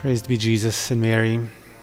Praised be Jesus and Mary.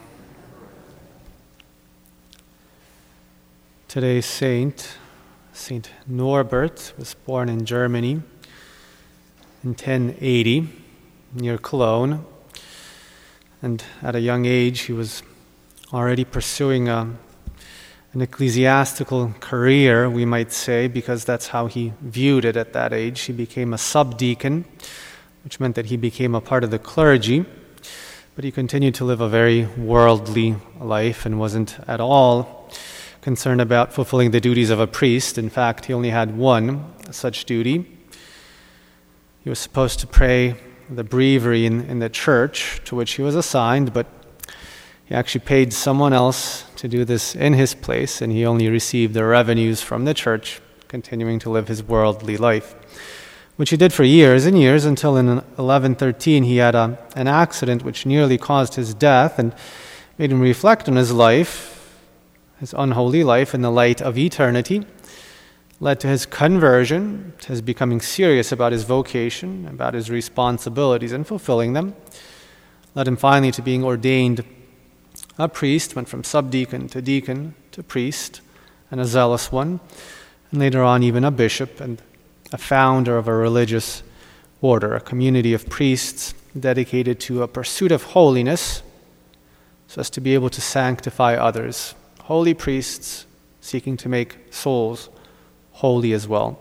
Today's saint, Saint Norbert, was born in Germany in 1080 near Cologne. And at a young age, he was already pursuing an ecclesiastical career, we might say, because that's how he viewed it at that age. He became a subdeacon, which meant that he became a part of the clergy. But he continued to live a very worldly life and wasn't at all concerned about fulfilling the duties of a priest. In fact, he only had one such duty. He was supposed to pray the breviary in the church to which he was assigned, but he actually paid someone else to do this in his place, and he only received the revenues from the church, continuing to live his worldly life, which he did for years and years until in 1113 he had an accident which nearly caused his death and made him reflect on his life, his unholy life in the light of eternity, led to his conversion, to his becoming serious about his vocation, about his responsibilities and fulfilling them, led him finally to being ordained a priest, went from subdeacon to deacon to priest, and a zealous one, and later on even a bishop and a founder of a religious order, a community of priests dedicated to a pursuit of holiness so as to be able to sanctify others. Holy priests seeking to make souls holy as well.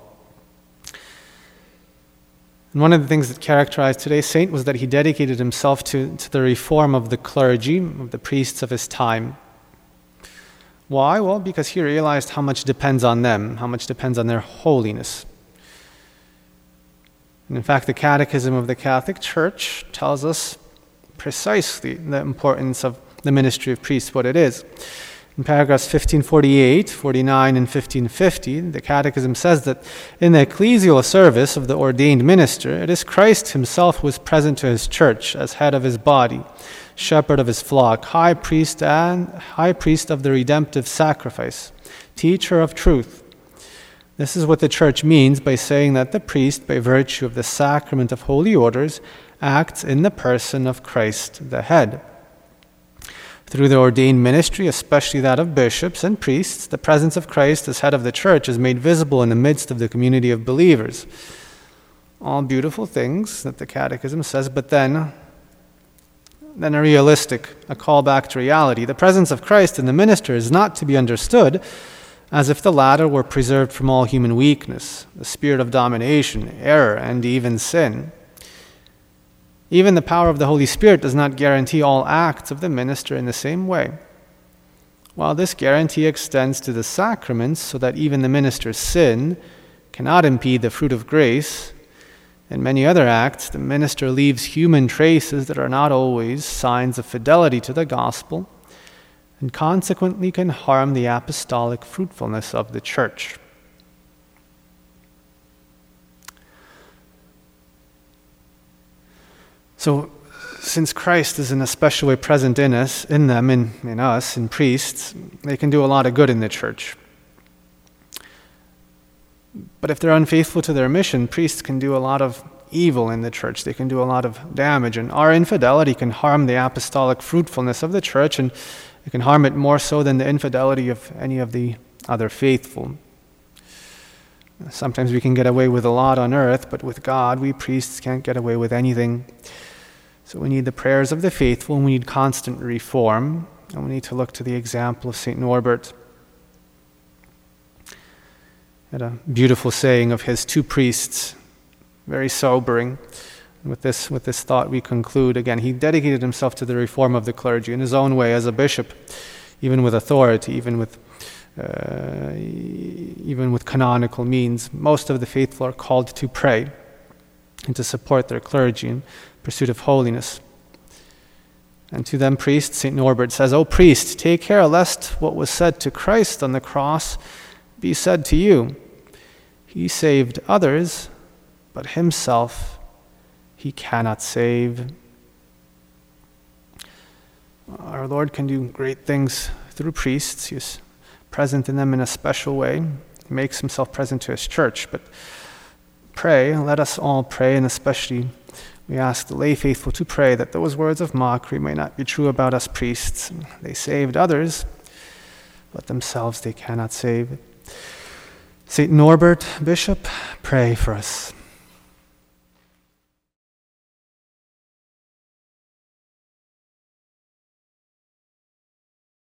And one of the things that characterized today's saint was that he dedicated himself to the reform of the clergy, of the priests of his time. Why? Well, because he realized how much depends on them, how much depends on their holiness. And in fact, the Catechism of the Catholic Church tells us precisely the importance of the ministry of priests, what it is. In paragraphs 1548, 49, and 1550, the Catechism says that in the ecclesial service of the ordained minister, it is Christ himself who is present to his church as head of his body, shepherd of his flock, high priest of the redemptive sacrifice, teacher of truth. This is what the church means by saying that the priest, by virtue of the sacrament of holy orders, acts in the person of Christ the head. Through the ordained ministry, especially that of bishops and priests, the presence of Christ as head of the church is made visible in the midst of the community of believers. All beautiful things that the Catechism says, but then a callback to reality. The presence of Christ in the minister is not to be understood as if the latter were preserved from all human weakness, the spirit of domination, error, and even sin. Even the power of the Holy Spirit does not guarantee all acts of the minister in the same way. While this guarantee extends to the sacraments so that even the minister's sin cannot impede the fruit of grace, in many other acts, the minister leaves human traces that are not always signs of fidelity to the gospel, and consequently can harm the apostolic fruitfulness of the church. So, since Christ is in a special way present in us, in priests, they can do a lot of good in the church. But if they're unfaithful to their mission, priests can do a lot of evil in the church. They can do a lot of damage, and our infidelity can harm the apostolic fruitfulness of the church, and it can harm it more so than the infidelity of any of the other faithful. Sometimes we can get away with a lot on earth, but with God, we priests can't get away with anything. So we need the prayers of the faithful, and we need constant reform, and we need to look to the example of St. Norbert. He had a beautiful saying of his, two priests, very sobering. With this thought we conclude. Again, he dedicated himself to the reform of the clergy in his own way as a bishop, even with authority, even with canonical means. Most of the faithful are called to pray and to support their clergy in pursuit of holiness. And to them priests, St. Norbert says, "O priest, take care lest what was said to Christ on the cross be said to you. He saved others, but himself he cannot save." Our Lord can do great things through priests. He's present in them in a special way. He makes himself present to his church. But pray, let us all pray, and especially We ask the lay faithful to pray that those words of mockery may not be true about us priests. They saved others, but themselves they cannot save. St. Norbert, Bishop, pray for us.